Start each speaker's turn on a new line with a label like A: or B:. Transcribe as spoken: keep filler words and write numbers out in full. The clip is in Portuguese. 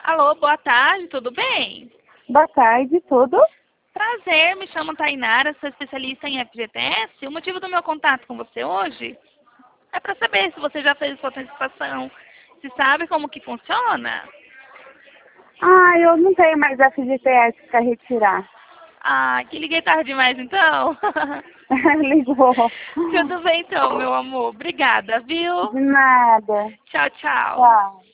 A: Alô, boa tarde, tudo bem?
B: Boa tarde, tudo?
A: Prazer, me chamo Tainara, sou especialista em F G T S. O motivo do meu contato com você hoje é para saber se você já fez sua antecipação, se sabe como que funciona.
B: Ah, eu não tenho mais F G T S para retirar.
A: Ah, que liguei tarde demais então.
B: Ligou.
A: Tudo bem então, meu amor. Obrigada, viu?
B: De nada.
A: Tchau, tchau.
B: Tchau.